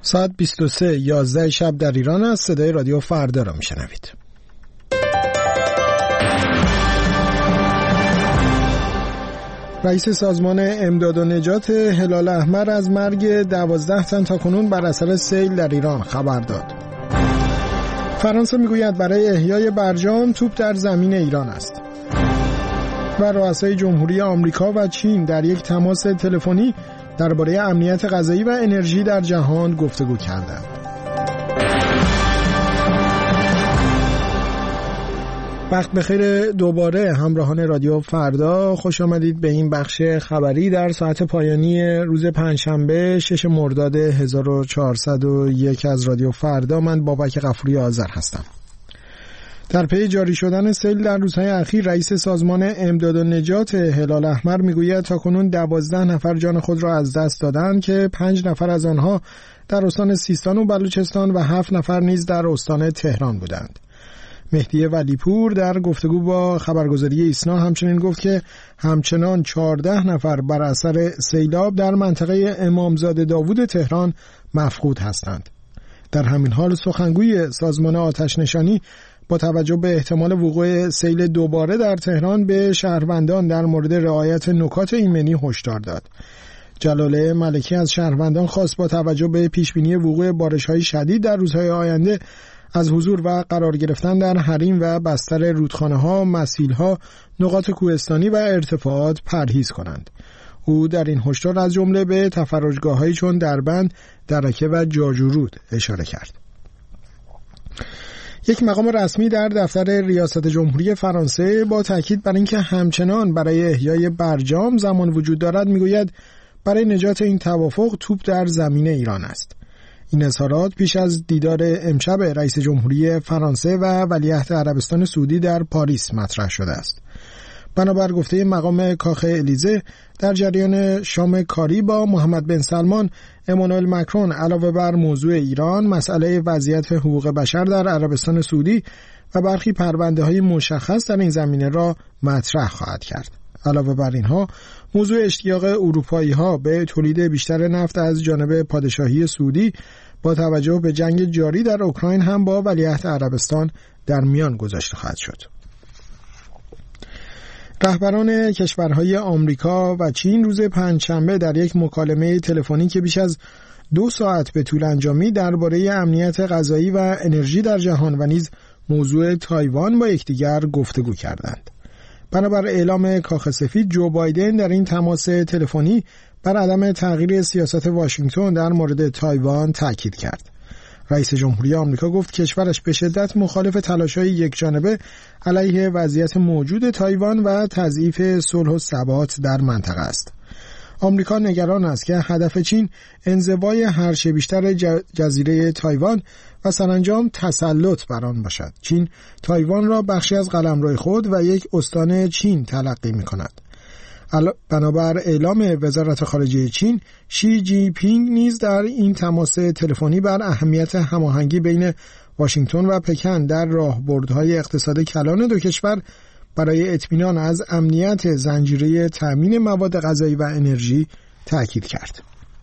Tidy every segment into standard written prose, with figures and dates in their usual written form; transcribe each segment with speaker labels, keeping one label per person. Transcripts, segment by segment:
Speaker 1: ساعت 23:11 شب در ایران است. صدای رادیو فردا را میشنوید. رئیس سازمان امداد و نجات هلال احمر از مرگ 12 تن تاکنون بر اثر سیل در ایران خبر داد. فرانسه میگوید برای احیای برجام توپ در زمین ایران است. و رؤسای جمهوری آمریکا و چین در یک تماس تلفنی درباره امنیت غذایی و انرژی در جهان گفتگو کردند. وقت بخیر دوباره همراهان رادیو فردا، خوش آمدید به این بخش خبری در ساعت پایانی روز پنجشنبه 6 مرداد 1401 از رادیو فردا. من بابک غفوری آذر هستم. در پی جاری شدن سیل در روزهای اخیر، رئیس سازمان امداد و نجات هلال احمر میگوید تاکنون 12 نفر جان خود را از دست دادند که 5 نفر از آنها در استان سیستان و بلوچستان و 7 نفر نیز در استان تهران بودند. مهدی ولیپور در گفتگو با خبرگزاری ایسنا همچنین گفت که همچنان 14 نفر بر اثر سیلاب در منطقه امامزاده داوود تهران مفقود هستند. در همین حال سخنگوی سازمان آتش نشانی با توجه به احتمال وقوع سیل دوباره در تهران به شهروندان در مورد رعایت نکات ایمنی هشدار داد. جلاله ملکی از شهروندان خواست با توجه به پیشبینی وقوع بارش‌های شدید در روزهای آینده از حضور و قرار گرفتن در حریم و بستر رودخانه‌ها، مسیل‌ها، نقاط کوهستانی و ارتفاعات پرهیز کنند. او در این هشدار از جمله به تفرجگاه‌هایی چون دربند، درکه و جاجورود اشاره کرد. یک مقام رسمی در دفتر ریاست جمهوری فرانسه با تاکید بر اینکه همچنان برای احیای برجام زمان وجود دارد میگوید برای نجات این توافق توپ در زمین ایران است. این اظهارات پیش از دیدار امشب رئیس جمهوری فرانسه و ولیعهد عربستان سعودی در پاریس مطرح شده است. بنابر گفته مقام کاخ الیزه، در جریان شام کاری با محمد بن سلمان، امانوئل مکرون علاوه بر موضوع ایران، مسئله وضعیت حقوق بشر در عربستان سعودی و برخی پرونده‌های مشخص در این زمینه را مطرح خواهد کرد. علاوه بر اینها، موضوع اشتیاق اروپایی‌ها به تولید بیشتر نفت از جانب پادشاهی سعودی با توجه به جنگ جاری در اوکراین هم با ولیعهد عربستان در میان گذاشته خواهد شد. رهبران کشورهای آمریکا و چین روز پنجشنبه در یک مکالمه تلفنی که بیش از 2 ساعت به طول انجامید درباره امنیت غذایی و انرژی در جهان و نیز موضوع تایوان با یکدیگر گفتگو کردند. بنابر اعلام کاخ سفید، جو بایدن در این تماس تلفنی بر عدم تغییر سیاست واشنگتن در مورد تایوان تاکید کرد. رئیس جمهوری آمریکا گفت کشورش به شدت مخالف تلاش‌های یکجانبه علیه وضعیت موجود تایوان و تضعیف صلح و ثبات در منطقه است. آمریکا نگران است که هدف چین انزوای هرچه بیشتر جزیره تایوان و سرانجام تسلط بر آن باشد. چین تایوان را بخشی از قلمرو خود و یک استان چین تلقی می‌کند. بنابر اعلام وزارت خارجه چین، شی جی پینگ نیز در این تماس تلفنی بر اهمیت هماهنگی بین واشنگتن و پکن در راهبردهای اقتصاد کلان دو کشور برای اطمینان از امنیت زنجیره تامین مواد غذایی و انرژی تاکید کرد.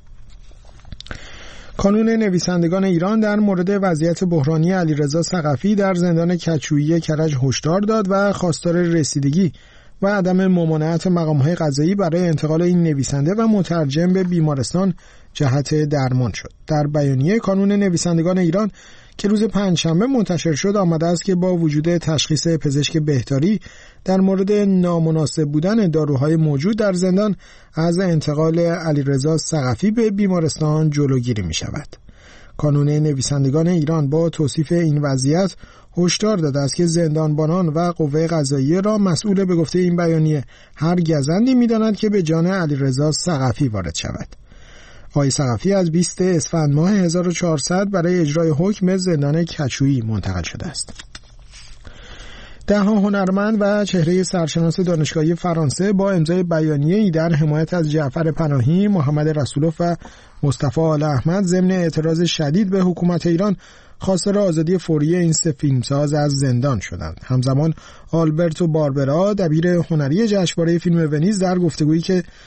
Speaker 1: کانون نویسندگان ایران در مورد وضعیت بحرانی علیرضا ثقفی در زندان کج‌جویی کرج هشدار داد و خواستار رسیدگی و عدم ممانعت مقام‌های قضایی برای انتقال این نویسنده و مترجم به بیمارستان جهت درمان شد. در بیانیه کانون نویسندگان ایران که روز پنجشنبه منتشر شد آمده است که با وجود تشخیص پزشک بهداری در مورد نامناسب بودن داروهای موجود در زندان، از انتقال علیرضا ثقفی به بیمارستان جلوگیری می شود. کانون نویسندگان ایران با توصیف این وضعیت هشدار داده است که زندانبانان و قوه قضاییه را مسئول به گفته این بیانیه هر گزندی می‌داند که به جان علیرضا ثقفی وارد شود. آقای ثقفی از 20 اسفند ماه 1400 برای اجرای حکم زندان کج‌جویی منتقل شده است. ده‌ها هنرمند و چهره سرشناس دانشگاهی فرانسه با امضای بیانیه‌ای در حمایت از جعفر پناهی، محمد رسولوف و مصطفی آل احمد ضمن اعتراض شدید به حکومت ایران خواستار آزادی فوری این سه فیلمساز از زندان شدند. همزمان آلبرتو باربرا، دبیر هنری جشنواره فیلم ونیز، در گفتگویی که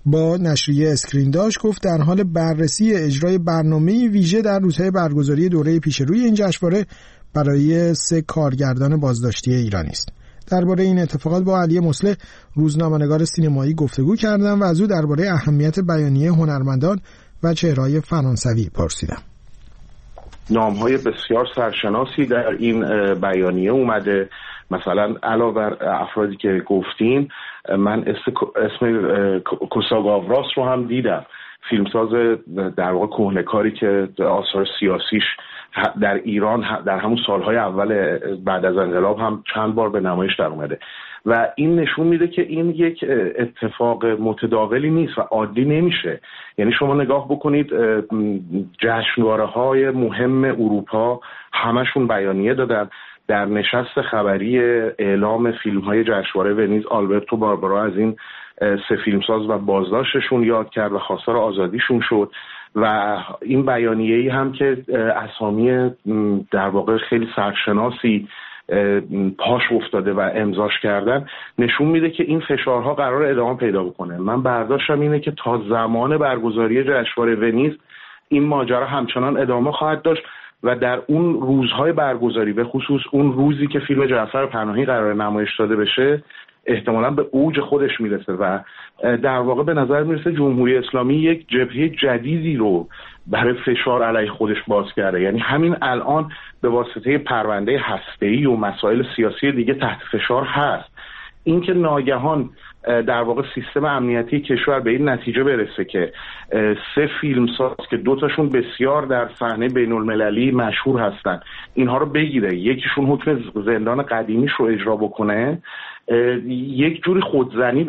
Speaker 1: با نشریه اسکرین داشت گفت در حال بررسی اجرای برنامه ویژه در روزهای برگزاری دوره پیش روی این جشنواره برای 3 کارگردان بازداشتی ایرانی است. درباره این اتفاقات با علی مصلح روزنامه‌نگار سینمایی گفتگو کردم و از او درباره اهمیت بیانیه هنرمندان و چهره‌های فرانسوی پرسیدم.
Speaker 2: نام‌های بسیار سرشناسی در این بیانیه اومده. مثلا علاوه بر افرادی که گفتین، من اسم کوساگاوراس رو هم دیدم، فیلمساز در واقع کهنه‌کاری که آثار سیاسیش در ایران در همون سالهای اول بعد از انقلاب هم چند بار به نمایش در اومده و این نشون میده که این یک اتفاق متداولی نیست و عادی نمیشه. یعنی شما نگاه بکنید جشنواره‌های مهم اروپا همشون بیانیه دادن. در نشست خبری اعلام فیلم‌های جشنواره ونیز آلبرتو باربارا از این 3 فیلمساز و بازداشتشون یاد کرد و خواستار آزادیشون شد و این بیانیه‌ای هم که اسامی در واقع خیلی سرشناسی پاش افتاده و امضاش کردن نشون میده که این فشارها قرار ادامه پیدا بکنه. من برداشتم اینه که تا زمان برگزاری جشنواره ونیز این ماجرا همچنان ادامه خواهد داشت و در اون روزهای برگزاری به خصوص اون روزی که فیلم جعفر پناهی قرار نمایش داده بشه احتمالاً به اوج خودش میرسه و در واقع به نظر میرسه جمهوری اسلامی یک جبهه جدیدی رو برای فشار علیه خودش باز کرده. یعنی همین الان به واسطه پرونده هسته‌ای و مسائل سیاسی دیگه تحت فشار هست. اینکه ناگهان در واقع سیستم امنیتی کشور به این نتیجه برسه که 3 فیلمساز که 2 تاشون بسیار در صحنه بین‌المللی مشهور هستن اینها رو بگیره، یکیشون حکم زندان قدیمیش رو اجرا بکنه، یک جوری خودزنی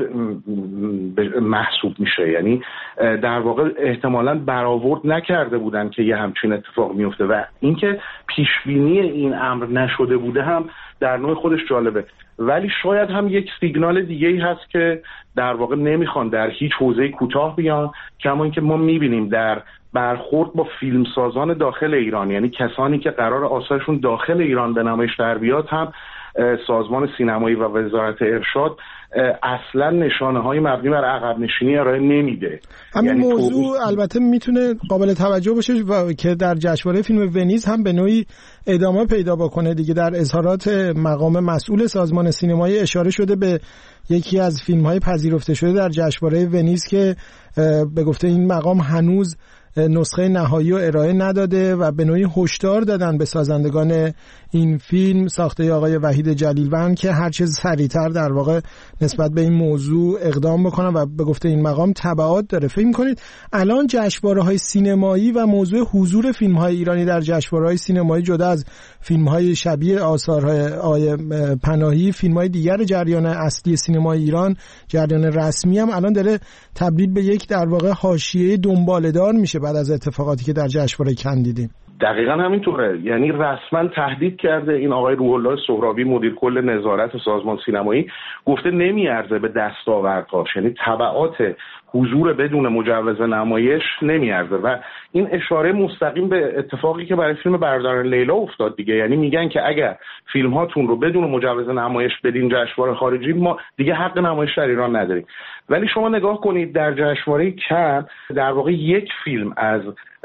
Speaker 2: محسوب میشه. یعنی در واقع احتمالاً برآورد نکرده بودن که یه همچین اتفاق میفته و اینکه پیشبینی این امر نشده بوده هم در نوع خودش جالبه. ولی شاید هم یک سیگنال دیگه‌ای هست که در واقع نمیخوان در هیچ حوزه‌ای کوتاه بیان، کما اینکه ما میبینیم در برخورد با فیلمسازان داخل ایران، یعنی کسانی که قرار آثارشون داخل ایران به نمایش در بیاد، هم سازمان سینمایی و وزارت ارشاد اصلا نشانه‌های مبنی بر عقب نشینی ارائه نمیده.
Speaker 1: همین یعنی موضوع البته میتونه قابل توجه باشه و که در جشنواره فیلم ونیز هم به نوعی ادامه پیدا بکنه دیگه. در اظهارات مقام مسئول سازمان سینمایی اشاره شده به یکی از فیلم‌های پذیرفته شده در جشنواره ونیز که به گفته این مقام هنوز نسخه نهایی رو ارائه نداده و به نوعی هشدار دادن به سازندگان این فیلم ساخته آقای وحید جلیلوند که هر چه سریعتر در واقع نسبت به این موضوع اقدام بکنن و به گفته این مقام تبعات داره. فکر می‌کنید الان جشنواره‌های سینمایی و موضوع حضور فیلم‌های ایرانی در جشنواره‌های سینمایی جدا از فیلم‌های شبیه آثارهای آقای پناهی، فیلم‌های دیگر جریان اصلی سینمای ایران، جریان رسمی هم الان داره تبدیل به یک در واقع حاشیه دنباله‌دار میشه بعد از اتفاقاتی که در جشنواره کن دیدیم.
Speaker 2: دقیقاً همینطوره. یعنی رسما تهدید کرده این آقای روح الله سهرابی مدیر کل نظارت سازمان سینمایی، گفته نمیارزه به دستاوردهاش، یعنی تبعات حضور بدون مجوز نمایش نمیارزه و این اشاره مستقیم به اتفاقی که برای فیلم برادران لیلا افتاد دیگه. یعنی میگن که اگر فیلم هاتون رو بدون مجوز نمایش بدین جشنواره خارجی ما دیگه حق نمایش در ایران نداریم. ولی شما نگاه کنید در جشنواره کن در واقع یک فیلم از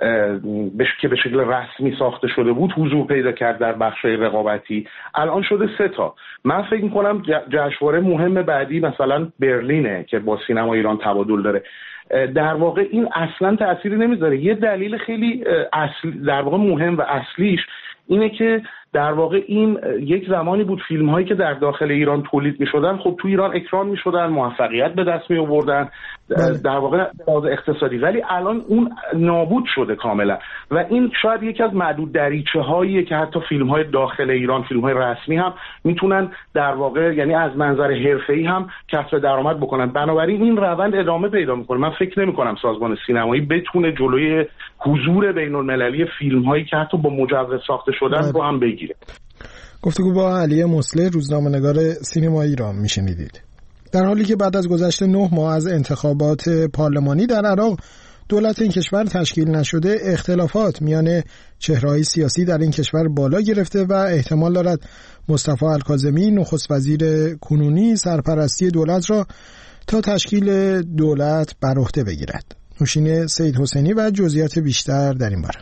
Speaker 2: که به شکل رسمی ساخته شده بود حضور پیدا کرد در بخش‌های رقابتی، الان شده 3 تا. من فکر می‌کنم جشنواره مهم بعدی مثلا برلینه که با سینما ایران تبادل داره. در واقع این اصلا تأثیری نمیذاره. یه دلیل خیلی در واقع مهم و اصلیش اینه که در واقع این یک زمانی بود فیلم هایی که در داخل ایران تولید می شدن خب تو ایران اکران می شدن، موفقیت به دست می آوردن در واقع از اقتصادی، ولی الان اون نابود شده کاملا و این شاید یکی از معدود دریچه هاییه که حتی فیلم های داخل ایران، فیلم های رسمی هم میتونن در واقع یعنی از منظر حرفه‌ای هم کسب درآمد بکنن. بنابراین این روند ادامه پیدا میکنه. من فکر نمی کنم سازمان سینمایی بتونه جلوی حضور بین المللی فیلم هایی که حتی با مجوز ساخته شدن رو هم بگیره.
Speaker 1: گفتگو با علی مصلح روزنامه‌نگار سینمای ایران میشنیدید. در حالی که بعد از گذشت 9 ماه از انتخابات پارلمانی در عراق دولت این کشور تشکیل نشده، اختلافات میان چهره‌های سیاسی در این کشور بالا گرفته و احتمال دارد مصطفی الکاظمی نخست وزیر کنونی سرپرستی دولت را تا تشکیل دولت بر عهده بگیرد. نوشین سید حسینی و جزئیات بیشتر در این باره.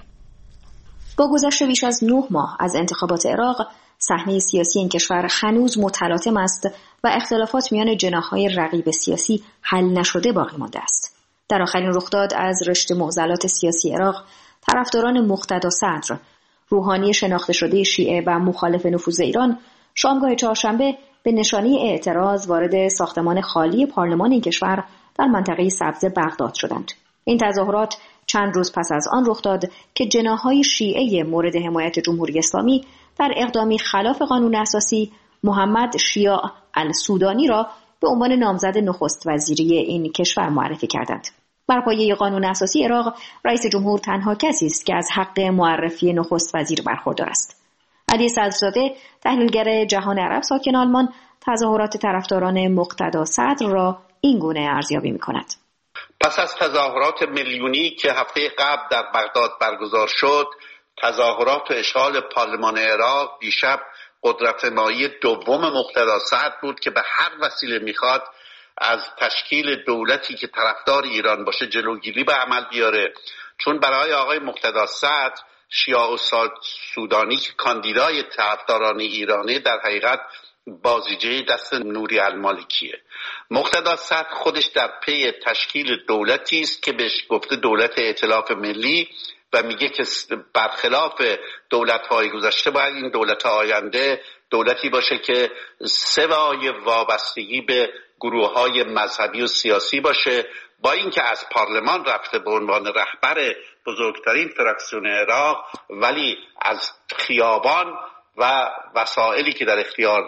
Speaker 3: با گذشت بیش از 9 ماه از انتخابات عراق، صحنه سیاسی این کشور هنوز متلاطم است و اختلافات میان جناح‌های رقیب سیاسی حل نشده باقی مانده است. در آخرین رخداد از رشته معضلات سیاسی عراق، طرفداران مقتدا صدر، روحانی شناخته شده شیعه و مخالف نفوذ ایران، شامگاه چهارشنبه به نشانه اعتراض وارد ساختمان خالی پارلمان این کشور در منطقه سبز بغداد شدند. این تظاهرات چند روز پس از آن رخ داد که جناح‌های شیعه مورد حمایت جمهوری اسلامی در اقدامی خلاف قانون اساسی محمد شیاع السودانی را به عنوان نامزد نخست وزیری این کشور معرفی کردند. بر پایه قانون اساسی عراق، رئیس جمهور تنها کسی است که از حق معرفی نخست وزیر برخوردار است. علی صدرزاده، تحلیلگر جهان عرب ساکن آلمان، تظاهرات طرفداران مقتدا صدر را این گونه ارزیابی می‌کند.
Speaker 4: پس از تظاهرات میلیونی که هفته قبل در بغداد برگزار شد، تظاهرات و اشغال پارلمان عراق دیشب قدرت‌نمایی دوم مقتدا صدر بود که به هر وسیله میخواد از تشکیل دولتی که طرفدار ایران باشه جلوگیری به عمل بیاره، چون برای آقای مقتدا صدر شیاع السودانی که کاندیدای طرفداران ایرانی در حقیقت بازیچه دست نوری المالکیه. مقتدا صدر خودش در پی تشکیل دولتی است که بهش گفته دولت ائتلاف ملی و میگه که برخلاف دولت‌های گذشته باید این دولت آینده دولتی باشه که سوای وابستگی به گروه‌های مذهبی و سیاسی باشه، با اینکه از پارلمان رفته به عنوان رهبر بزرگترین فراکسیون عراق، ولی از خیابان و وسایلی که در اختیار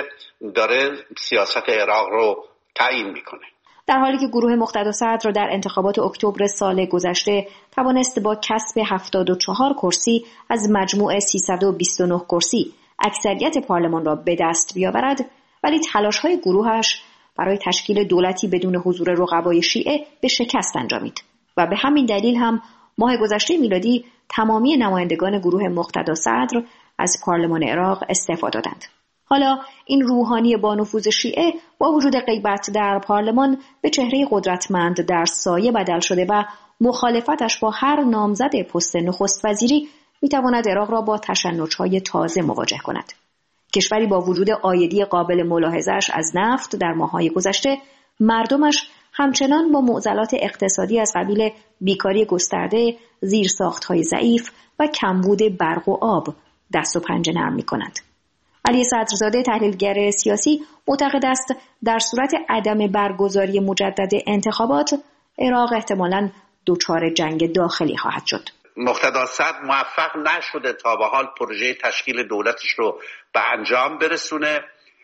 Speaker 4: داره سیاست عراق رو تعیین میکنه.
Speaker 3: در حالی که گروه مقتدا صدر را در انتخابات اکتبر سال گذشته توانست با کسب 74 کرسی از مجموع 329 کرسی اکثریت پارلمان را به دست بیاورد، ولی تلاش‌های گروهش برای تشکیل دولتی بدون حضور رقبای شیعه به شکست انجامید و به همین دلیل هم ماه گذشته میلادی تمامی نمایندگان گروه مقتدا صدر از پارلمان عراق استعفا دادند. حالا این روحانی با نفوذ شیعه با وجود غیبت در پارلمان به چهره قدرتمند در سایه بدل شده و مخالفتش با هر نامزد پست نخست وزیری میتواند عراق را با تشنج‌های تازه مواجه کند. کشوری با وجود عایدی قابل ملاحظه‌اش از نفت در ماه‌های گذشته، مردمش همچنان با معضلات اقتصادی از قبیل بیکاری گسترده، زیرساخت‌های ضعیف و کمبود برق و آب دست و پنجه نرم می‌کنند. علی صدرزاده، تحلیلگر سیاسی، معتقد است در صورت عدم برگزاری مجدد انتخابات، عراق احتمالاً دچار جنگ داخلی خواهد شد.
Speaker 4: مقتدا صدر موفق نشده تا به حال پروژه تشکیل دولتش رو به انجام برسونه.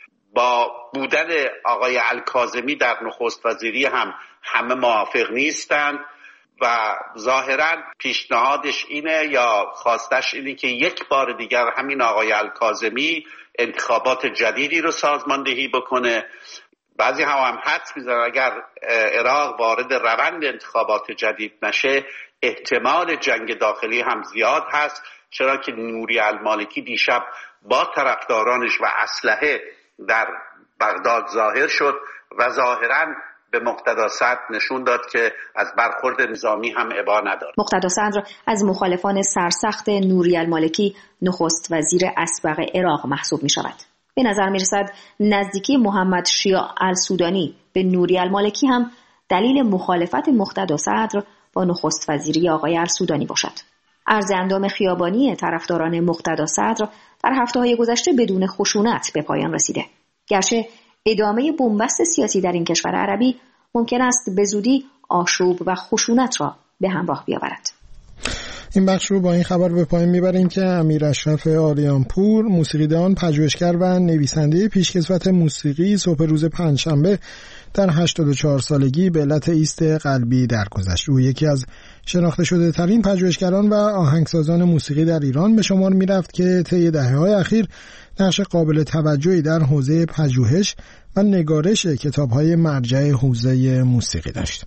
Speaker 4: با بودن آقای الکاظمی در نخست وزیری هم همه موافق نیستند و ظاهراً پیشنهادش اینه یا خواستش اینه که یک بار دیگر همین آقای الکاظمی انتخابات جدیدی رو سازماندهی بکنه. بعضی هم حدس میزنن اگر عراق وارد روند انتخابات جدید نشه احتمال جنگ داخلی هم زیاد هست، چرا که نوری المالکی دیشب با طرفدارانش و اسلحه در بغداد ظاهر شد و ظاهراً به مقتدا صدر نشون داد که از برخورد نظامی هم ابا ندارد.
Speaker 3: مقتدا صدر از مخالفان سرسخت نوری المالکی نخست وزیر اسبق عراق محسوب می شود. به نظر می رسد نزدیکی محمد شیاع السودانی به نوری المالکی هم دلیل مخالفت مقتدا صدر با نخست وزیری آقای السودانی باشد. عرض اندام خیابانی طرفداران مقتدا صدر در هفته‌های گذشته بدون خشونت به پایان رسیده. گرچه ادامه بنبست سیاسی در این کشور عربی ممکن است به زودی آشوب و خشونت را به همراه بیاورد.
Speaker 1: این بخش رو با این خبر به پایان میبریم که امیر اشرف آریانپور، موسیقیدان، پژوهشگر و نویسنده پیشکسوت موسیقی، صبح روز پنجشنبه در 84 سالگی به علت ایست قلبی درگذشت. او یکی از شناخته شده ترین پژوهشگران و آهنگسازان موسیقی در ایران به شمار میرفت که طی دهه‌های اخیر نقش قابل توجهی در حوزه پژوهش و نگارش کتاب‌های مرجع حوزه موسیقی داشت.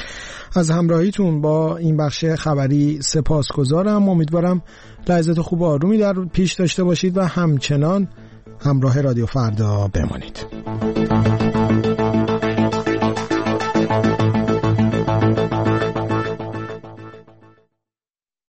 Speaker 1: از همراهیتون با این بخش خبری سپاسگزارم. امیدوارم لحظات خوب و آرومی در پیش داشته باشید و همچنان همراه رادیو فردا بمانید.